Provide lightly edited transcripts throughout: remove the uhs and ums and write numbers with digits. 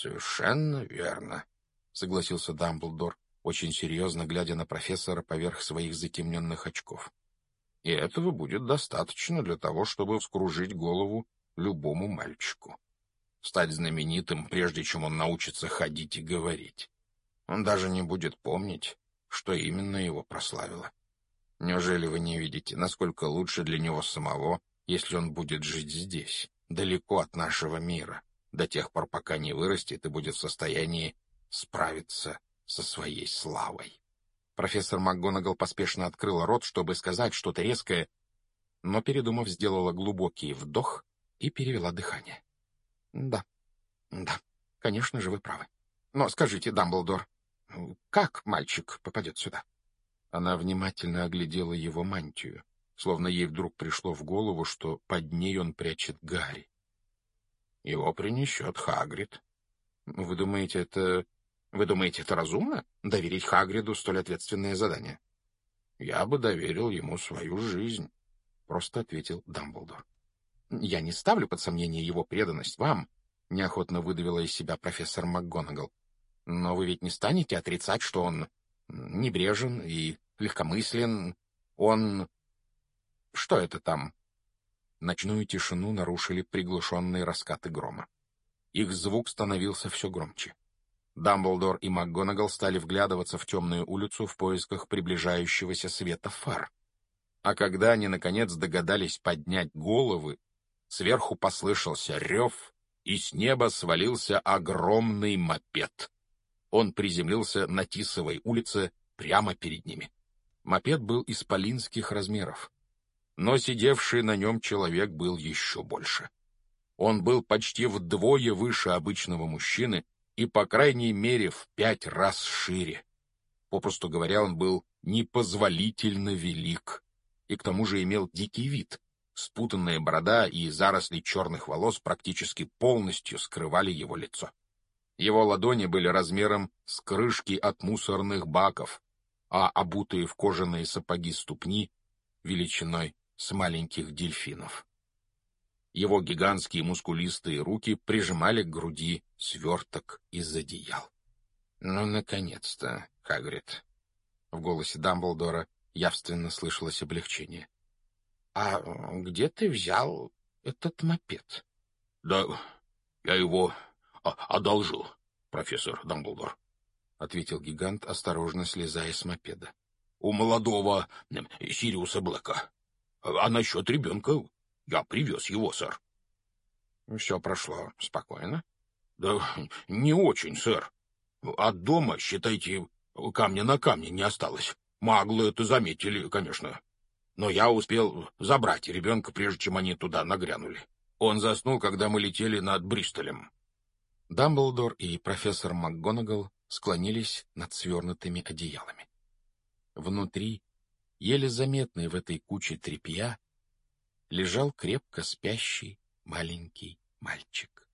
«Совершенно верно», — согласился Дамблдор, очень серьезно глядя на профессора поверх своих затемненных очков. «И этого будет достаточно для того, чтобы вскружить голову любому мальчику. Стать знаменитым, прежде чем он научится ходить и говорить. Он даже не будет помнить, что именно его прославило. Неужели вы не видите, насколько лучше для него самого, если он будет жить здесь, далеко от нашего мира, до тех пор, пока не вырастет и будет в состоянии справиться со своей славой?» Профессор МакГонагал поспешно открыла рот, чтобы сказать что-то резкое, но, передумав, сделала глубокий вдох и перевела дыхание. «Да, да, конечно же, вы правы. Но скажите, Дамблдор, как мальчик попадет сюда?» Она внимательно оглядела его мантию, словно ей вдруг пришло в голову, что под ней он прячет Гарри. «Его принесет Хагрид». Вы думаете, это разумно, доверить Хагриду столь ответственное задание?» «Я бы доверил ему свою жизнь», — просто ответил Дамблдор. «Я не ставлю под сомнение его преданность вам», — неохотно выдавила из себя профессор МакГонагал. «Но вы ведь не станете отрицать, что он небрежен и легкомыслен. Он... Что это там?» Ночную тишину нарушили приглушенные раскаты грома. Их звук становился все громче. Дамблдор и МакГонагал стали вглядываться в темную улицу в поисках приближающегося света фар. А когда они, наконец, догадались поднять головы, сверху послышался рев, и с неба свалился огромный мопед. Он приземлился на Тисовой улице прямо перед ними. Мопед был исполинских размеров, но сидевший на нем человек был еще больше. Он был почти вдвое выше обычного мужчины и, по крайней мере, в 5 раз шире. Попросту говоря, он был непозволительно велик, и к тому же имел дикий вид. Спутанная борода и заросли черных волос практически полностью скрывали его лицо. Его ладони были размером с крышки от мусорных баков, а обутые в кожаные сапоги ступни величиной с маленьких дельфинов. Его гигантские мускулистые руки прижимали к груди сверток из одеял. «Ну, наконец-то, Хагрид!» В голосе Дамблдора явственно слышалось облегчение. «А где ты взял этот мопед?» «Да я его одолжил, профессор Дамблдор», — ответил гигант, осторожно слезая с мопеда. «У молодого Сириуса Блэка. А насчет ребенка я привез его, сэр». «Все прошло спокойно?» «Да не очень, сэр. От дома, считайте, камня на камне не осталось. Маглы это заметили, конечно. Но я успел забрать ребенка, прежде чем они туда нагрянули. Он заснул, когда мы летели над Бристолем». Дамблдор и профессор МакГонагал склонились над свернутыми одеялами. Внутри, еле заметный в этой куче тряпья, лежал крепко спящий маленький мальчик.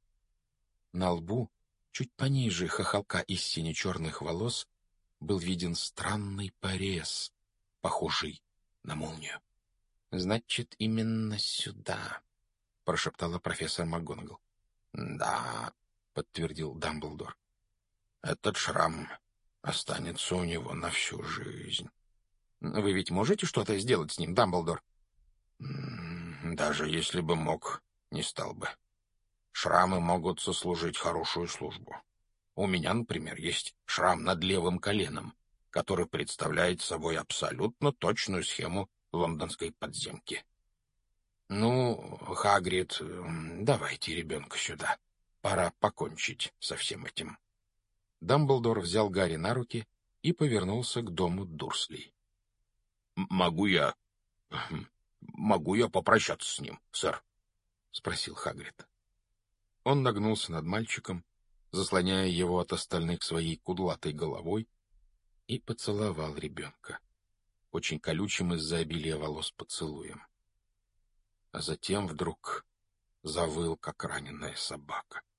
На лбу, чуть пониже хохолка из сине-черных волос, был виден странный порез, похожий на молнию. «Значит, именно сюда», — прошептала профессор МакГонагал. «Да», — подтвердил Дамблдор. «Этот шрам останется у него на всю жизнь». «Вы ведь можете что-то сделать с ним, Дамблдор?» «Даже если бы мог, не стал бы. Шрамы могут сослужить хорошую службу. У меня, например, есть шрам над левым коленом, который представляет собой абсолютно точную схему лондонской подземки. Ну, Хагрид, давайте ребенка сюда. Пора покончить со всем этим». Дамблдор взял Гарри на руки и повернулся к дому Дурслей. «Могу я попрощаться с ним, сэр?» — спросил Хагрид. Он нагнулся над мальчиком, заслоняя его от остальных своей кудлатой головой, и поцеловал ребенка, очень колючим из-за обилия волос поцелуем. А затем вдруг завыл, как раненая собака.